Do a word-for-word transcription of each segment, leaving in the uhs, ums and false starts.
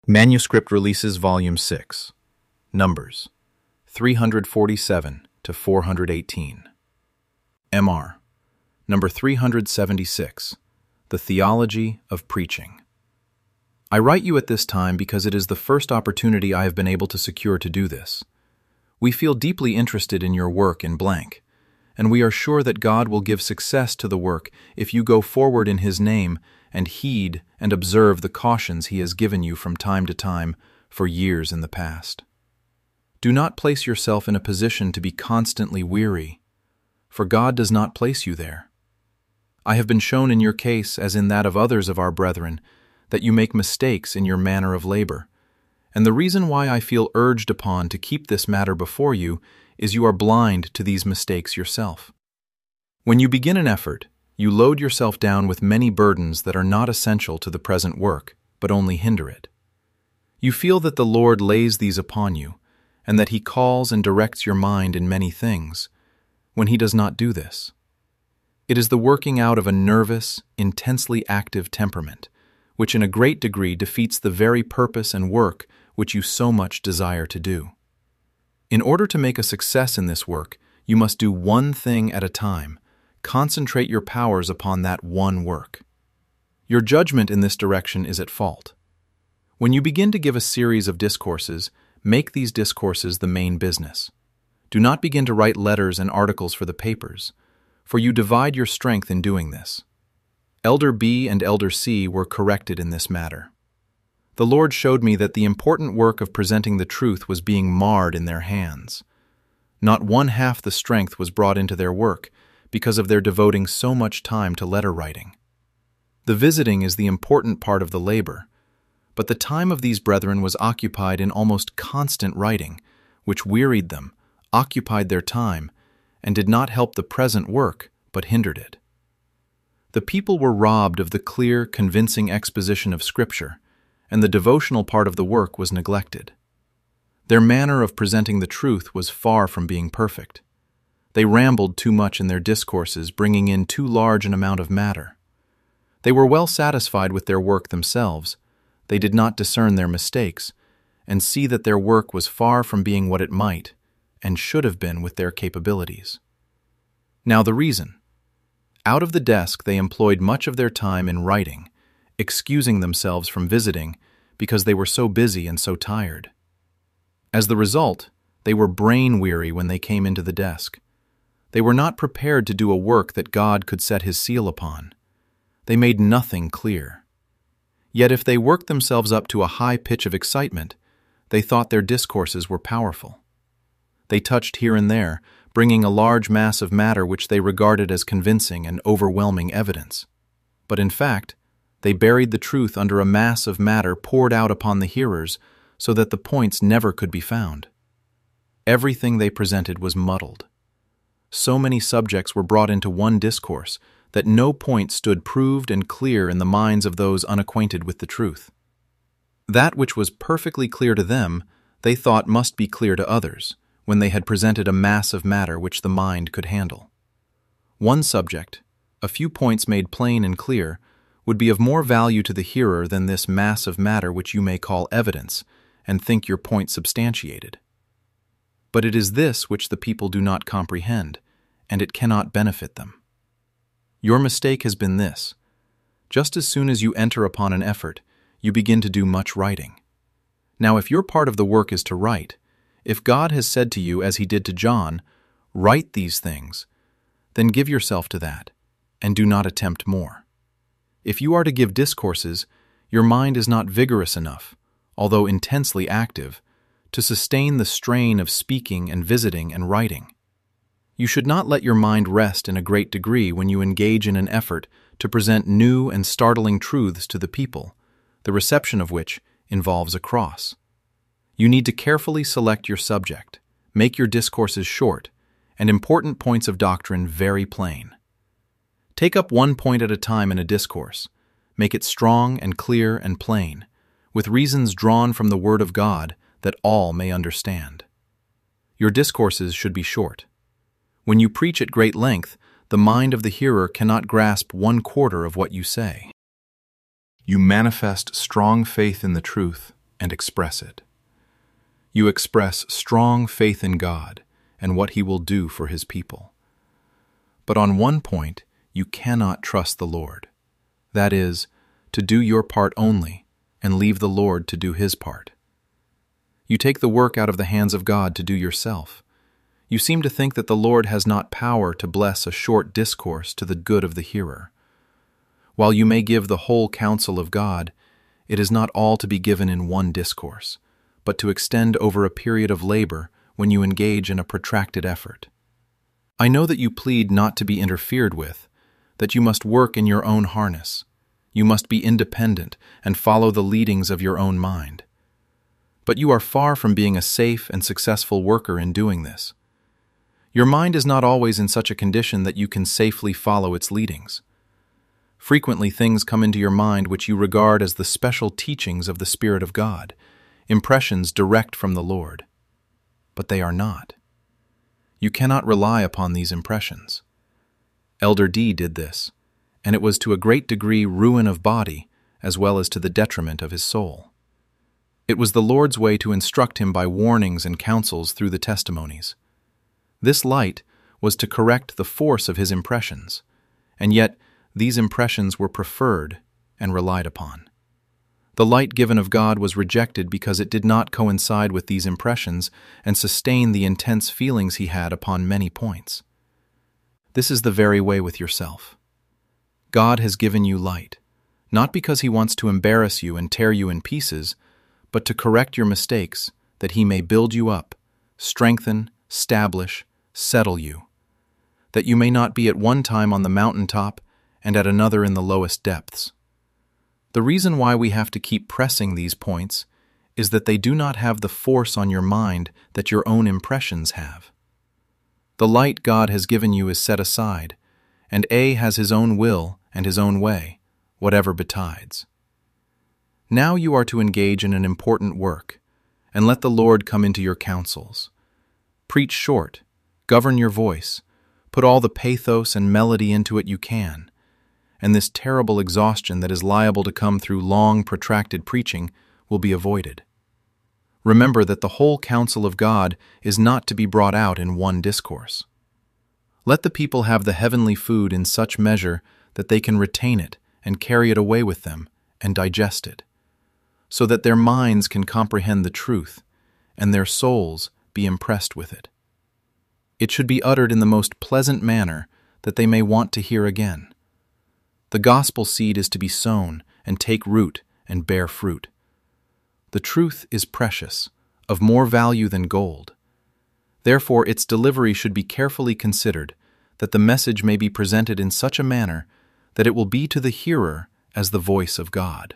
Manuscript Releases Volume six. Numbers three hundred forty-seven to four hundred eighteen. M R Number three hundred seventy-six. The Theology of Preaching. I write you at this time because it is the first opportunity I have been able to secure to do this. We feel deeply interested in your work in blank, and we are sure that God will give success to the work if you go forward in His name and heed and observe the cautions He has given you from time to time for years in the past. Do not place yourself in a position to be constantly weary, for God does not place you there. I have been shown in your case, as in that of others of our brethren, that you make mistakes in your manner of labor, and the reason why I feel urged upon to keep this matter before you is you are blind to these mistakes yourself. When you begin an effort, you load yourself down with many burdens that are not essential to the present work, but only hinder it. You feel that the Lord lays these upon you, and that He calls and directs your mind in many things, when He does not do this. It is the working out of a nervous, intensely active temperament, which in a great degree defeats the very purpose and work which you so much desire to do. In order to make a success in this work, you must do one thing at a time. Concentrate your powers upon that one work. Your judgment in this direction is at fault. When you begin to give a series of discourses, make these discourses the main business. Do not begin to write letters and articles for the papers, for you divide your strength in doing this. Elder B and Elder C were corrected in this matter. The Lord showed me that the important work of presenting the truth was being marred in their hands. Not one half the strength was brought into their work, because of their devoting so much time to letter writing. The visiting is the important part of the labor, but the time of these brethren was occupied in almost constant writing, which wearied them, occupied their time, and did not help the present work, but hindered it. The people were robbed of the clear, convincing exposition of Scripture, and the devotional part of the work was neglected. Their manner of presenting the truth was far from being perfect. They rambled too much in their discourses, bringing in too large an amount of matter. They were well satisfied with their work themselves. They did not discern their mistakes, and see that their work was far from being what it might, and should have been with their capabilities. Now the reason. Out of the desk they employed much of their time in writing, excusing themselves from visiting because they were so busy and so tired. As the result, they were brain-weary when they came into the desk. They were not prepared to do a work that God could set His seal upon. They made nothing clear. Yet if they worked themselves up to a high pitch of excitement, they thought their discourses were powerful. They touched here and there, bringing a large mass of matter which they regarded as convincing and overwhelming evidence. But in fact, they buried the truth under a mass of matter poured out upon the hearers so that the points never could be found. Everything they presented was muddled. So many subjects were brought into one discourse that no point stood proved and clear in the minds of those unacquainted with the truth. That which was perfectly clear to them, they thought must be clear to others, when they had presented a mass of matter which the mind could handle. One subject, a few points made plain and clear, would be of more value to the hearer than this mass of matter which you may call evidence, and think your point substantiated. But it is this which the people do not comprehend, and it cannot benefit them. Your mistake has been this. Just as soon as you enter upon an effort, you begin to do much writing. Now, if your part of the work is to write, if God has said to you, as He did to John, "Write these things," then give yourself to that, and do not attempt more. If you are to give discourses, your mind is not vigorous enough, although intensely active, to sustain the strain of speaking and visiting and writing. You should not let your mind rest in a great degree when you engage in an effort to present new and startling truths to the people, the reception of which involves a cross. You need to carefully select your subject, make your discourses short, and important points of doctrine very plain. Take up one point at a time in a discourse, make it strong and clear and plain, with reasons drawn from the Word of God that all may understand. Your discourses should be short. When you preach at great length, the mind of the hearer cannot grasp one quarter of what you say. You manifest strong faith in the truth and express it. You express strong faith in God and what He will do for His people. But on one point, you cannot trust the Lord. That is, to do your part only and leave the Lord to do His part. You take the work out of the hands of God to do yourself. You seem to think that the Lord has not power to bless a short discourse to the good of the hearer. While you may give the whole counsel of God, it is not all to be given in one discourse, but to extend over a period of labor when you engage in a protracted effort. I know that you plead not to be interfered with, that you must work in your own harness. You must be independent and follow the leadings of your own mind. But you are far from being a safe and successful worker in doing this. Your mind is not always in such a condition that you can safely follow its leadings. Frequently things come into your mind which you regard as the special teachings of the Spirit of God, impressions direct from the Lord. But they are not. You cannot rely upon these impressions. Elder D did this, and it was to a great degree ruin of body as well as to the detriment of his soul. It was the Lord's way to instruct him by warnings and counsels through the testimonies. This light was to correct the force of his impressions, and yet these impressions were preferred and relied upon. The light given of God was rejected because it did not coincide with these impressions and sustain the intense feelings he had upon many points. This is the very way with yourself. God has given you light, not because He wants to embarrass you and tear you in pieces, but to correct your mistakes, that He may build you up, strengthen, establish, settle you, that you may not be at one time on the mountaintop and at another in the lowest depths. The reason why we have to keep pressing these points is that they do not have the force on your mind that your own impressions have. The light God has given you is set aside, and A has his own will and his own way, whatever betides. Now you are to engage in an important work, and let the Lord come into your counsels. Preach short, govern your voice, put all the pathos and melody into it you can, and this terrible exhaustion that is liable to come through long, protracted preaching will be avoided. Remember that the whole counsel of God is not to be brought out in one discourse. Let the people have the heavenly food in such measure that they can retain it and carry it away with them and digest it, so that their minds can comprehend the truth and their souls be impressed with it. It should be uttered in the most pleasant manner that they may want to hear again. The gospel seed is to be sown and take root and bear fruit. The truth is precious, of more value than gold. Therefore its delivery should be carefully considered, that the message may be presented in such a manner that it will be to the hearer as the voice of God.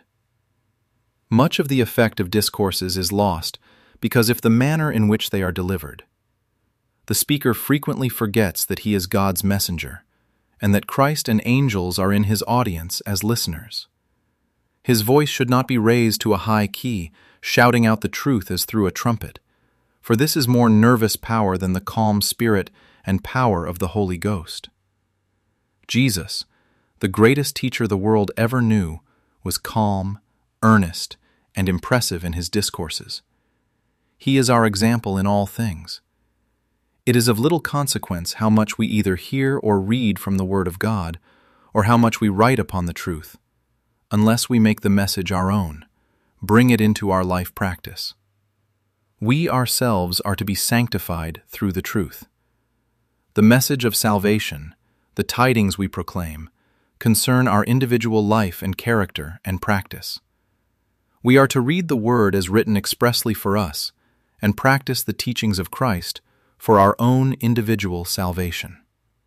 Much of the effect of discourses is lost because of the manner in which they are delivered. The speaker frequently forgets that he is God's messenger, and that Christ and angels are in his audience as listeners. His voice should not be raised to a high key, shouting out the truth as through a trumpet, for this is more nervous power than the calm spirit and power of the Holy Ghost. Jesus, the greatest teacher the world ever knew, was calm, earnest, and impressive in his discourses. He is our example in all things. It is of little consequence how much we either hear or read from the Word of God, or how much we write upon the truth, unless we make the message our own, bring it into our life practice. We ourselves are to be sanctified through the truth. The message of salvation, the tidings we proclaim, concern our individual life and character and practice. We are to read the Word as written expressly for us, and practice the teachings of Christ for our own individual salvation.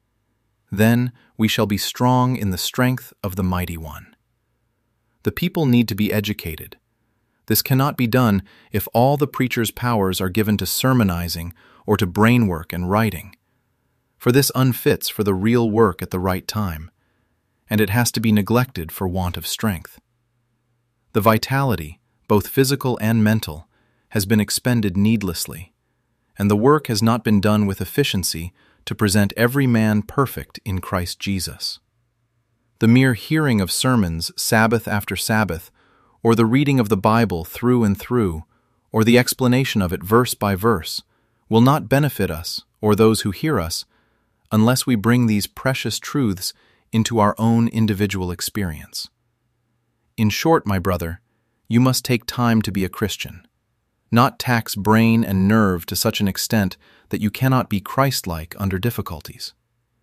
Then we shall be strong in the strength of the Mighty One. The people need to be educated. This cannot be done if all the preacher's powers are given to sermonizing or to brain work and writing, for this unfits for the real work at the right time, and it has to be neglected for want of strength. The vitality, both physical and mental, has been expended needlessly, and the work has not been done with efficiency to present every man perfect in Christ Jesus. The mere hearing of sermons Sabbath after Sabbath, or the reading of the Bible through and through, or the explanation of it verse by verse, will not benefit us or those who hear us unless we bring these precious truths into our own individual experience. In short, my brother, you must take time to be a Christian, not tax brain and nerve to such an extent that you cannot be Christ-like under difficulties.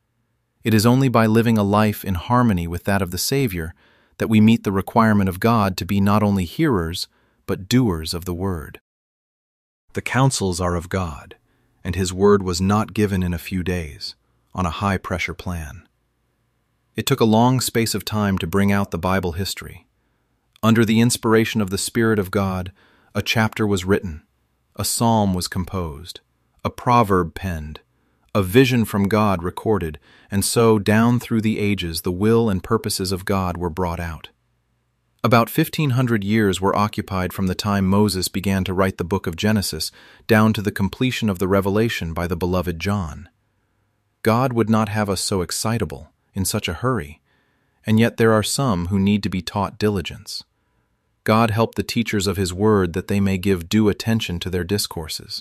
It is only by living a life in harmony with that of the Savior that we meet the requirement of God to be not only hearers, but doers of the Word. The counsels are of God, and His Word was not given in a few days, on a high-pressure plan. It took a long space of time to bring out the Bible history. Under the inspiration of the Spirit of God, a chapter was written, a psalm was composed, a proverb penned, a vision from God recorded, and so down through the ages the will and purposes of God were brought out. About fifteen hundred years were occupied from the time Moses began to write the book of Genesis down to the completion of the Revelation by the beloved John. God would not have us so excitable, in such a hurry, and yet there are some who need to be taught diligence. God help the teachers of His Word that they may give due attention to their discourses.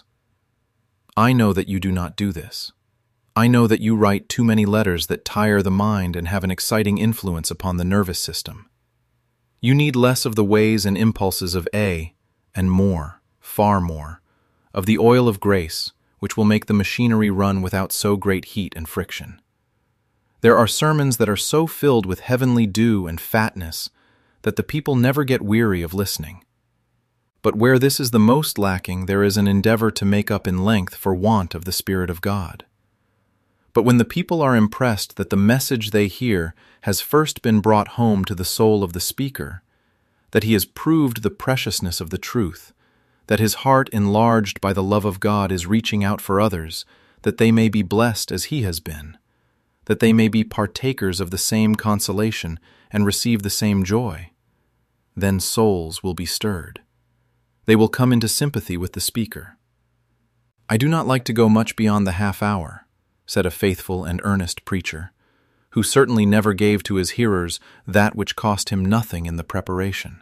I know that you do not do this. I know that you write too many letters that tire the mind and have an exciting influence upon the nervous system. You need less of the ways and impulses of A, and more, far more, of the oil of grace, which will make the machinery run without so great heat and friction. There are sermons that are so filled with heavenly dew and fatness that the people never get weary of listening. But where this is the most lacking, there is an endeavor to make up in length for want of the Spirit of God. But when the people are impressed that the message they hear has first been brought home to the soul of the speaker, that he has proved the preciousness of the truth, that his heart enlarged by the love of God is reaching out for others, that they may be blessed as he has been, that they may be partakers of the same consolation and receive the same joy, then souls will be stirred. They will come into sympathy with the speaker. I do not like to go much beyond the half hour, said a faithful and earnest preacher, who certainly never gave to his hearers that which cost him nothing in the preparation.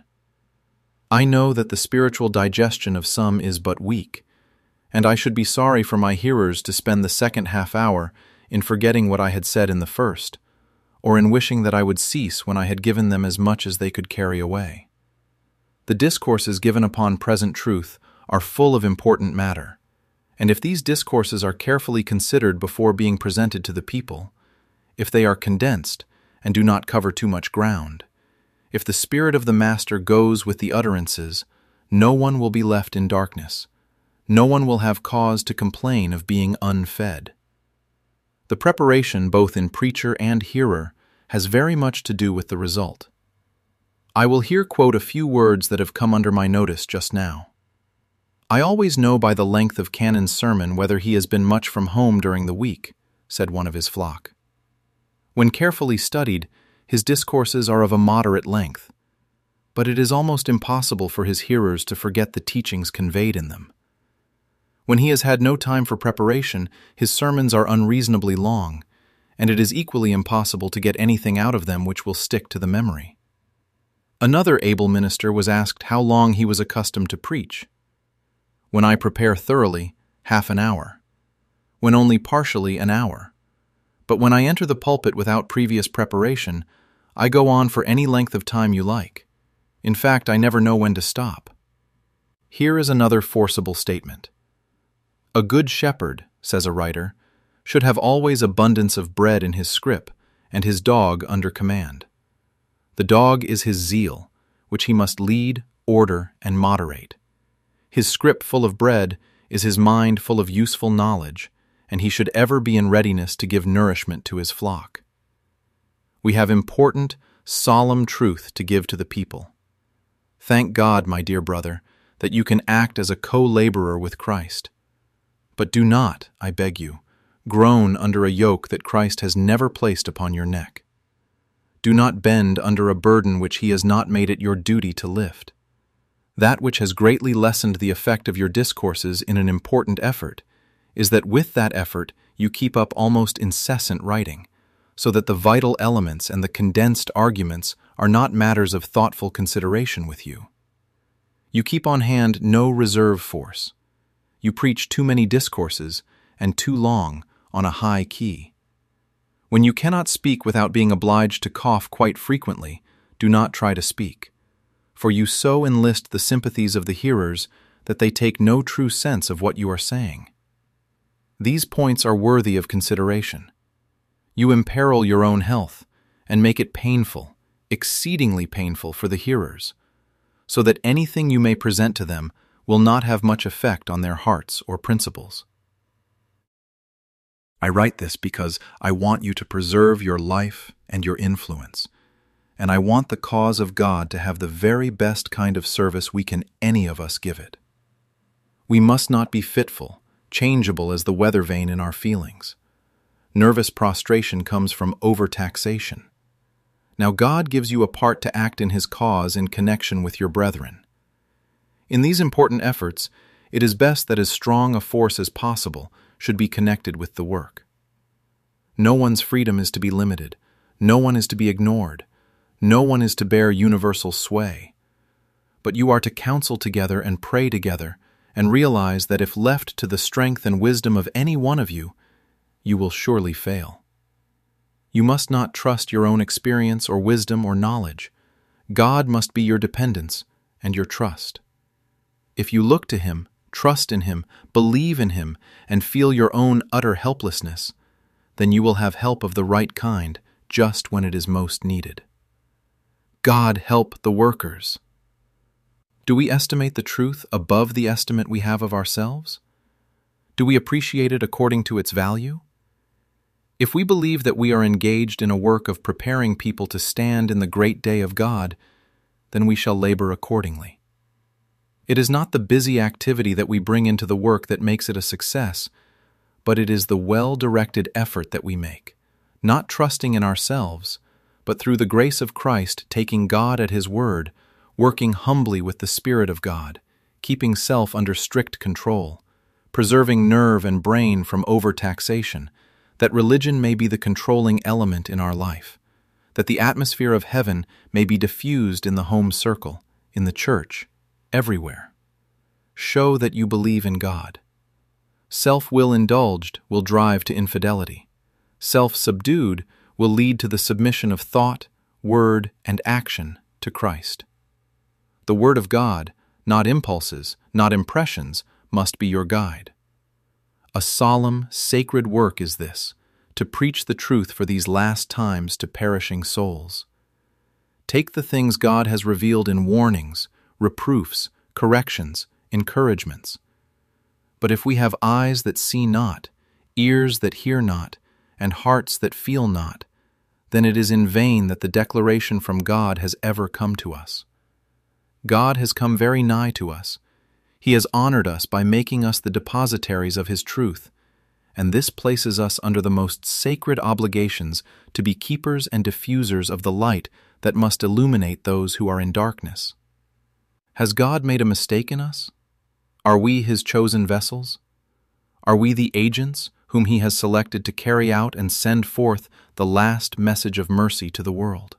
I know that the spiritual digestion of some is but weak, and I should be sorry for my hearers to spend the second half hour in forgetting what I had said in the first, or in wishing that I would cease when I had given them as much as they could carry away. The discourses given upon present truth are full of important matter, and if these discourses are carefully considered before being presented to the people, if they are condensed and do not cover too much ground, if the Spirit of the Master goes with the utterances, no one will be left in darkness. No one will have cause to complain of being unfed. The preparation, both in preacher and hearer, has very much to do with the result. I will here quote a few words that have come under my notice just now. I always know by the length of Canon's sermon whether he has been much from home during the week, said one of his flock. When carefully studied, his discourses are of a moderate length, but it is almost impossible for his hearers to forget the teachings conveyed in them. When he has had no time for preparation, his sermons are unreasonably long, and it is equally impossible to get anything out of them which will stick to the memory. Another able minister was asked how long he was accustomed to preach. When I prepare thoroughly, half an hour. When only partially, an hour. But when I enter the pulpit without previous preparation, I go on for any length of time you like. In fact, I never know when to stop. Here is another forcible statement. A good shepherd, says a writer, should have always abundance of bread in his scrip, and his dog under command. The dog is his zeal, which he must lead, order, and moderate. His scrip full of bread is his mind full of useful knowledge, and he should ever be in readiness to give nourishment to his flock. We have important, solemn truth to give to the people. Thank God, my dear brother, that you can act as a co-laborer with Christ. But do not, I beg you, groan under a yoke that Christ has never placed upon your neck. Do not bend under a burden which he has not made it your duty to lift. That which has greatly lessened the effect of your discourses in an important effort is that with that effort you keep up almost incessant writing, so that the vital elements and the condensed arguments are not matters of thoughtful consideration with you. You keep on hand no reserve force. You preach too many discourses, and too long, on a high key. When you cannot speak without being obliged to cough quite frequently, do not try to speak, for you so enlist the sympathies of the hearers that they take no true sense of what you are saying. These points are worthy of consideration. You imperil your own health and make it painful, exceedingly painful for the hearers, so that anything you may present to them will not have much effect on their hearts or principles. I write this because I want you to preserve your life and your influence, and I want the cause of God to have the very best kind of service we can any of us give it. We must not be fitful, changeable as the weather vane in our feelings. Nervous prostration comes from overtaxation. Now God gives you a part to act in His cause in connection with your brethren. In these important efforts, it is best that as strong a force as possible should be connected with the work. No one's freedom is to be limited. No one is to be ignored. No one is to bear universal sway. But you are to counsel together and pray together, and realize that if left to the strength and wisdom of any one of you, you will surely fail. You must not trust your own experience or wisdom or knowledge. God must be your dependence and your trust. If you look to Him, trust in Him, believe in Him, and feel your own utter helplessness, then you will have help of the right kind just when it is most needed. God help the workers. Do we estimate the truth above the estimate we have of ourselves? Do we appreciate it according to its value? If we believe that we are engaged in a work of preparing people to stand in the great day of God, then we shall labor accordingly. It is not the busy activity that we bring into the work that makes it a success, but it is the well-directed effort that we make, not trusting in ourselves, but through the grace of Christ taking God at His word, working humbly with the Spirit of God, keeping self under strict control, preserving nerve and brain from overtaxation, that religion may be the controlling element in our life, that the atmosphere of heaven may be diffused in the home circle, in the church, everywhere. Show that you believe in God. Self-will indulged will drive to infidelity. Self-subdued will lead to the submission of thought, word, and action to Christ. The Word of God, not impulses, not impressions, must be your guide. A solemn, sacred work is this, to preach the truth for these last times to perishing souls. Take the things God has revealed in warnings, reproofs, corrections, encouragements. But if we have eyes that see not, ears that hear not, and hearts that feel not, then it is in vain that the declaration from God has ever come to us. God has come very nigh to us. He has honored us by making us the depositaries of His truth, and this places us under the most sacred obligations to be keepers and diffusers of the light that must illuminate those who are in darkness. Has God made a mistake in us? Are we His chosen vessels? Are we the agents whom He has selected to carry out and send forth the last message of mercy to the world?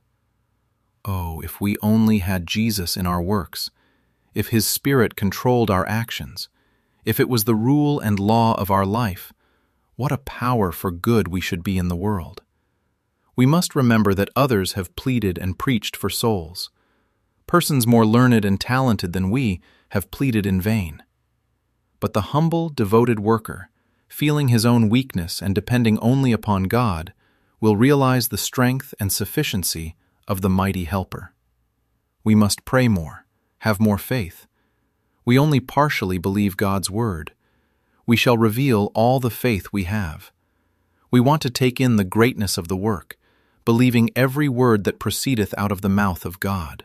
Oh, if we only had Jesus in our works, if His Spirit controlled our actions, if it was the rule and law of our life, what a power for good we should be in the world. We must remember that others have pleaded and preached for souls. Persons more learned and talented than we have pleaded in vain. But the humble, devoted worker, feeling his own weakness and depending only upon God, will realize the strength and sufficiency of the mighty helper. We must pray more, have more faith. We only partially believe God's word. We shall reveal all the faith we have. We want to take in the greatness of the work, believing every word that proceedeth out of the mouth of God.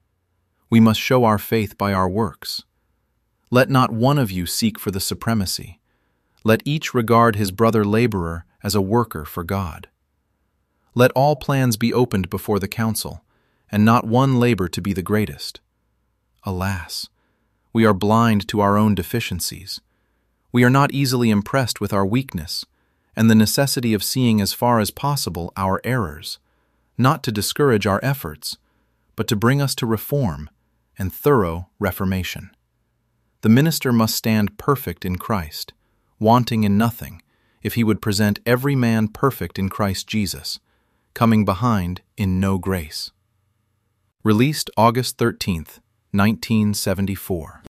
We must show our faith by our works. Let not one of you seek for the supremacy. Let each regard his brother laborer as a worker for God. Let all plans be opened before the council, and not one labor to be the greatest. Alas, we are blind to our own deficiencies. We are not easily impressed with our weakness, and the necessity of seeing as far as possible our errors, not to discourage our efforts, but to bring us to reform and thorough reformation. The minister must stand perfect in Christ, wanting in nothing, if he would present every man perfect in Christ Jesus, coming behind in no grace. Released August thirteenth, nineteen seventy-four.